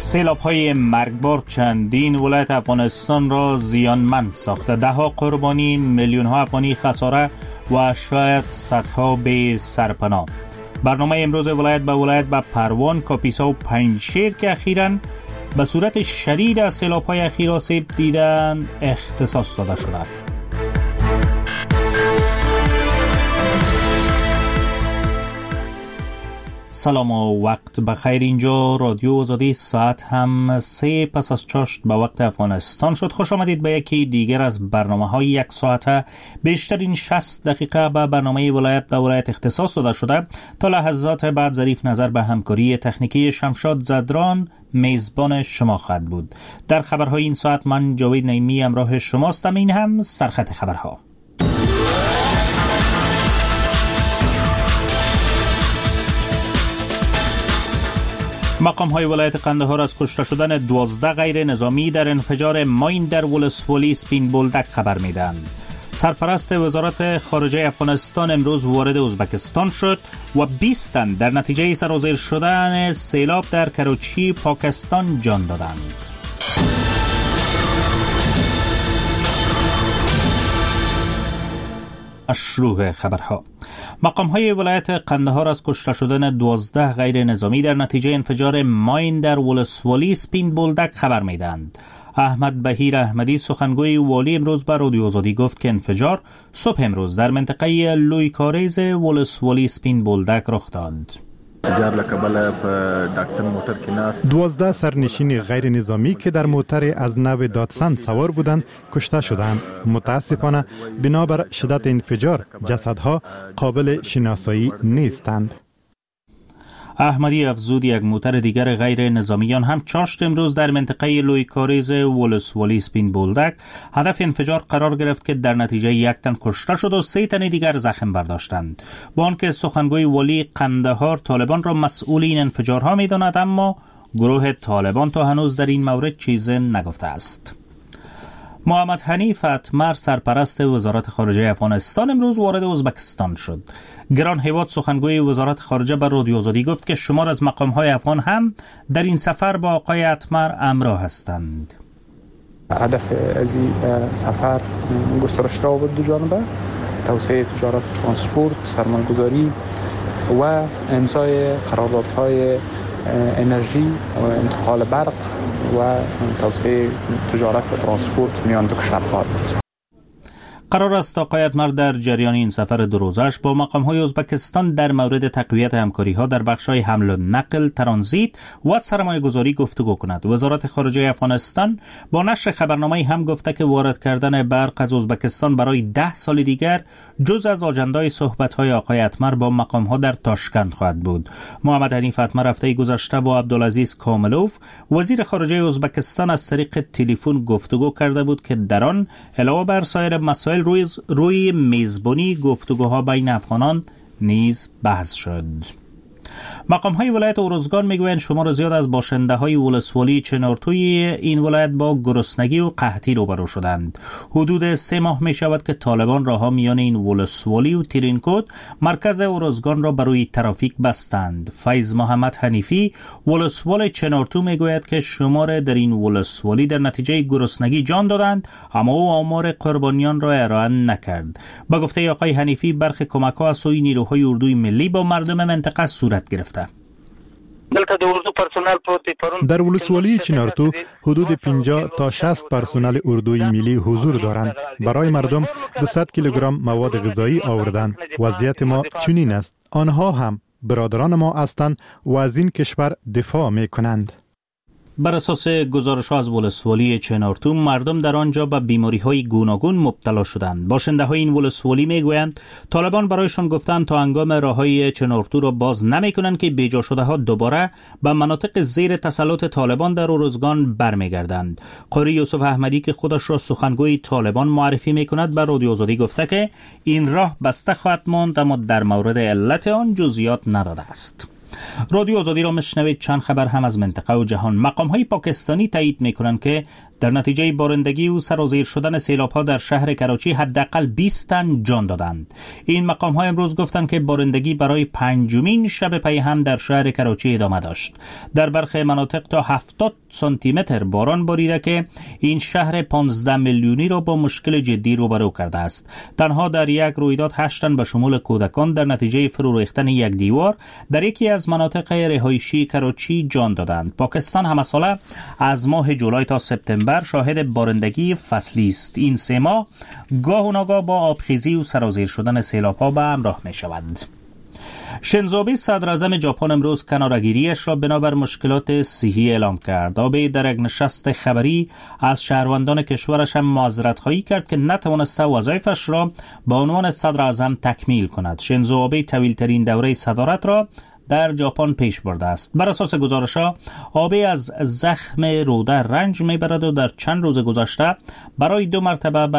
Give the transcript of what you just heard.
سیلاب‌های مرگبار چندین ولایت افغانستان را زیانمند ساخته، ده‌ها قربانی، میلیون‌ها افغانی خساره و شاید صدها به سرپناه. برنامه امروز ولایت به ولایت به پروان، کاپیسا و پنجشیر که اخیراً به صورت شدید از سیلاب‌های اخیر آسیب دیدند اختصاص داده شده. سلام و وقت بخیر. اینجا رادیو آزادی، ساعت هم 3 پس از چاشت به وقت افغانستان شد. خوش آمدید به یکی دیگر از برنامه‌های یک ساعته. بیشترین 60 دقیقه به برنامه ولایت به ولایت اختصاص داده شده. تا لحظات بعد ظریف نظر به همکاری تکنیکی شمشاد زدران میزبان شما خواهد بود. در خبرهای این ساعت من جاوید نعیمی همراه شماستم. این هم سرخط خبرها. مقام‌های ولایت قندهار از کشته شدن 12 غیر نظامی در انفجار ماین در ولسوالی سپین بولدک خبر میدهند. سرپرست وزارت خارجه افغانستان امروز وارد ازبکستان شد و 20 تن در نتیجه سرازیر شدن سیلاب در کراچی پاکستان جان دادند. شروع خبرها. مقام‌های ولایت قندهار از کشته شدن 12 غیر نظامی در نتیجه انفجار ماین در ولسوالی سپین بولدک خبر میدهند. احمد بهیر احمدی سخنگوی والی امروز به رادیو آزادی گفت که انفجار صبح امروز در منطقه لوی کاریز ولسوالی سپین بولدک رخ داد. 12 سرنشین غیر نظامی که در موتر از نوع داتسن سوار بودند کشته شدند. متاسفانه بنابر شدت انفجار جسدها قابل شناسایی نیستند. احمدی افزود یک موتر دیگر غیر نظامیان هم چاشت امروز در منطقه لوی کاریز ولسوالی سپین بولدک هدف انفجار قرار گرفت که در نتیجه 1 تن کشته شد و 3 تن دیگر زخم برداشتند. با آنکه سخنگوی والی قندهار طالبان را مسئول این انفجارها می‌داند، اما گروه طالبان تا هنوز در این مورد چیزی نگفته است. محمد حنیف اتمر سرپرست وزارت خارجه افغانستان امروز وارد ازبکستان شد. گران هیواد سخنگوی وزارت خارجه به رادیو آزادی گفت که شمار از مقام‌های افغان هم در این سفر با آقای اتمر همراه هستند. هدف از این سفر گسترش روابط دو جانبه، توسعه تجارت، ترانسپورت، سرمایه‌گذاری و امضای قراردادهای انرژی و انتقال برق و توسعه تجارت و ترانسپورت میان دو کشورها بود. قرار است آقای اتمر در جریان این سفر دو روزش با مقام‌های ازبکستان در مورد تقویت همکاری‌ها در بخش‌های حمل و نقل، ترانزیت و سرمایه‌گذاری گفتگو کند. وزارت خارجه افغانستان با نشر خبرنامه‌ای هم گفته که وارد کردن برق از ازبکستان برای 10 سال دیگر جز از آژندای صحبت‌های آقای اتمر با مقام‌ها در تاشکند خواهد بود. محمد حنیف اتمر هفته گذشته با عبدالعزیز کاملوف وزیر خارجه ازبکستان از طریق تلفن گفتگو کرده بود که در آن علاوه بر سایر مسائل روی میزبانی گفتگوها بین افغانان نیز بحث شد. مقام‌های ولایت ارزگان میگویند شمار زیاد از باشنده‌های ولسوالی چنارتوی این ولایت با گرسنگی و قحطی روبرو شدند. حدود 3 ماه می‌شود که طالبان راه‌ها میان این ولسوالی و تیرینکوت مرکز ارزگان را برای ترافیک بستند. فیض محمد حنیفی ولسوال چنارتو میگوید که شمار در این ولسوالی در نتیجه گرسنگی جان دادند، اما او آمار قربانیان را ارائه نکرد. با گفته آقای حنیفی برخی کمک‌ها از سوی نیروهای اردوی ملی با مردم منطقه صورت گرفته. در ولسوالی چنارتو حدود 50 تا 60 پرسنل اردوی ملی حضور دارند. برای مردم 200 کیلوگرم مواد غذایی آوردند. وضعیت ما چنین است. آنها هم برادران ما هستند و از این کشور دفاع می کنند. بر اساس گزارش‌ها از ولسوالی چنارتو مردم در آنجا به بیماری‌های گوناگون مبتلا شدند. باشنده‌های این ولسوالی میگویند طالبان برایشان گفتند تا هنگام راههای چنارتو را باز نمی‌کنند که بیجا شده‌ها دوباره به مناطق زیر تسلط طالبان در ارزگان برمیگردند. قاری یوسف احمدی که خودش را سخنگوی طالبان معرفی می‌کند به رادیو آزادی گفته که این راه بسته خواهد ماند، اما در مورد علت آن جزئیات نداده است. رادیو آزادی را میشنوید. چند خبر هم از منطقه و جهان. مقام‌های پاکستانی تایید می‌کنند که در نتیجه بارندگی و سرازیر شدن سیلاب‌ها در شهر کراچی حداقل 20 تن جان دادند. این مقام‌ها امروز گفتند که بارندگی برای پنجمین شب پی هم در شهر کراچی ادامه داشت. در برخی مناطق تا 70 سانتی متر باران باریده که این شهر 15 میلیونی را با مشکل جدی روبرو کرده است. تنها در یک رویداد 8 تن به شمول کودکان در نتیجه فرو ریختن یک دیوار در یکی از مناطق رهایشی کراچی جان دادند. پاکستان همساله از ماه جولای تا سپتامبر شاهد بارندگی فصلی است. این 3 ماه گاه و ناگاه با آبخیزی و سرازیر شدن سیلاب‌ها به همراه می شود. شینزو آبه صدر اعظم ژاپن امروز کناره‌گیری‌اش را بنابر مشکلات صحی اعلام کرد. آبه در یک نشست خبری از شهروندان کشورش هم معذرت‌خواهی کرد که نتوانسته وظایفش را به عنوان صدر اعظم تکمیل کند. شینزو آبه طویل‌ترین دوره صدارت را در ژاپن پیش برده است. بر اساس گزارش‌ها آبه از زخم روده رنج می‌برد و در چند روز گذشته برای 2 مرتبه